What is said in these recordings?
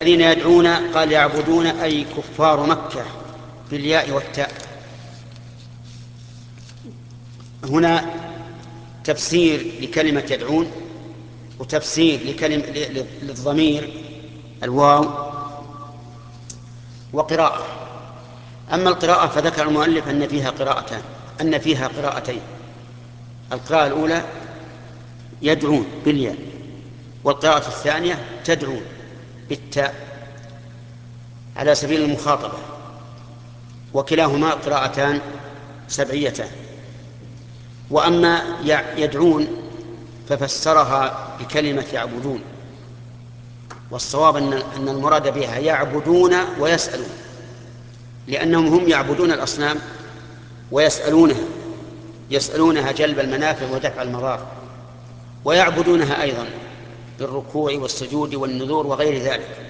الذين يدعون قال يعبدون أي كفار مكة بالياء والتاء. هنا تفسير لكلمة يدعون وتفسير للضمير الواو وقراءة. أما القراءة فذكر المؤلف أن فيها قراءتين. القراءة الأولى يدعون بالياء، والقراءة الثانية تدعون بالتاء على سبيل المخاطبة، وكلاهما قراءتان سبعيتان. وأما يدعون ففسرها بكلمة يعبدون، والصواب أن المراد بها يعبدون ويسألون، لأنهم هم يعبدون الأصنام يسألونها جلب المنافع ودفع المضار، ويعبدونها أيضا بالركوع والسجود والنذور وغير ذلك.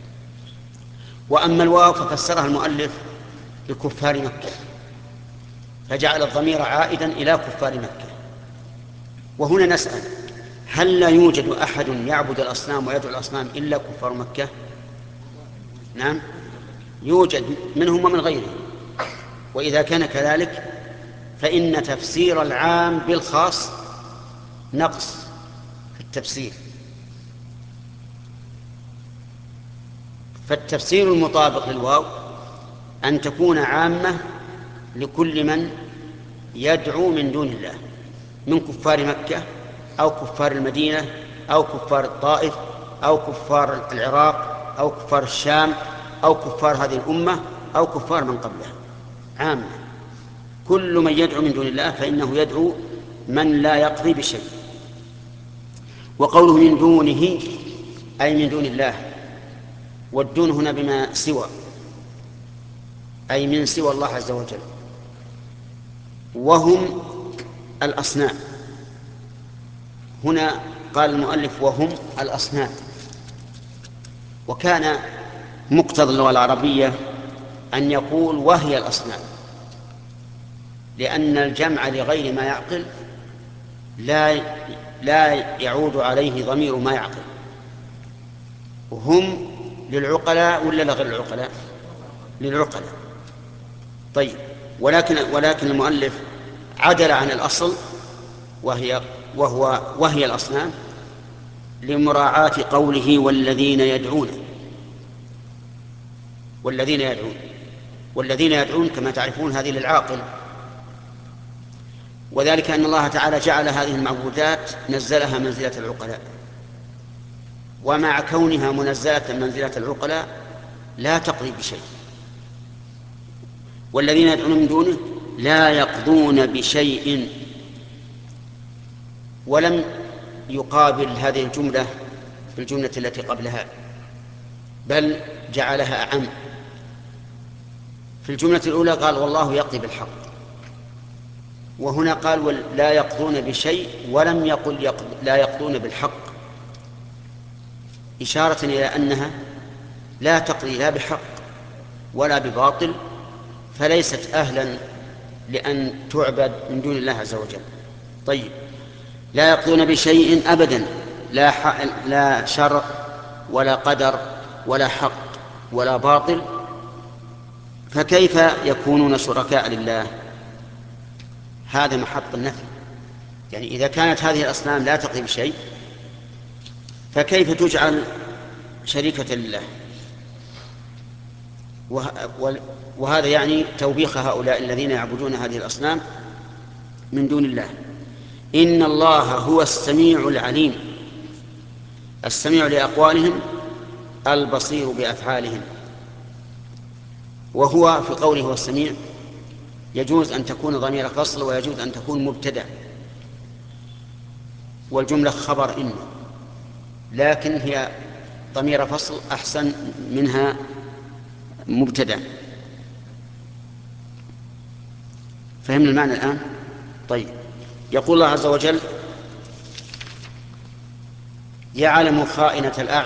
وأما الواو ففسرها المؤلف بكفار مكة، فجعل الضمير عائدا إلى كفار مكة. وهنا نسأل: هل لا يوجد أحد يعبد الأصنام ويدعو الأصنام إلا كفار مكة؟ نعم، يوجد منهم ومن غيرهم. وإذا كان كذلك فإن تفسير العام بالخاص نقص في التفسير، فالتفسير المطابق للواو أن تكون عامة لكل من يدعو من دون الله من كفار مكة أو كفار المدينة أو كفار الطائف أو كفار العراق أو كفار الشام أو كفار هذه الأمة أو كفار من قبلها. عامة، كل من يدعو من دون الله فإنه يدعو من لا يقضي بشيء. وقوله من دونه أي من دون الله، والدون هنا بما سوى، أي من سوى الله عز وجل، وهم الأصنام. هنا قال المؤلف وهم الأصنام، وكان مقتضى اللغة العربية أن يقول وهي الأصنام، لأن الجمع لغير ما يعقل لا يعود عليه ضمير ما يعقل. وهم للعقلاء ولا لغير العقلاء؟ للعقلاء. طيب، ولكن المؤلف عدل عن الأصل وهي الأصنام لمراعاة قوله والذين يدعون. والذين يدعون كما تعرفون هذه للعاقل، وذلك أن الله تعالى جعل هذه المعبودات نزلها منزلة العقلاء، ومع كونها منزلة منزلة العقلاء لا تقضي بشيء. والذين يدعون من دونه لا يقضون بشيء، ولم يقابل هذه الجملة بالجملة التي قبلها، بل جعلها أعم. في الجملة الأولى قال والله يقضي بالحق، وهنا قال لا يقضون بشيء ولم يقل لا يقضون بالحق، إشارة إلى أنها لا تقضي لا بحق ولا بباطل، فليست أهلا لأن تعبد من دون الله عز وجل. طيب، لا يقضون بشيء أبدا، لا شرع ولا قدر ولا حق ولا باطل، فكيف يكونون شركاء لله؟ هذا محط النفي. يعني إذا كانت هذه الأصنام لا تقضي بشيء فكيف تجعل شريكة لله؟ وهذا يعني توبيخ هؤلاء الذين يعبدون هذه الأصنام من دون الله. إن الله هو السميع العليم، السميع لأقوالهم البصير بأفعالهم. وهو في قوله هو السميع يجوز أن تكون ضمير فصل ويجوز أن تكون مبتدأ، والجملة خبر إن، لكن هي ضمير فصل أحسن منها مبتدأ. فهمنا المعنى الآن؟ طيب، يقول الله عز وجل يعلم خائنة الأعين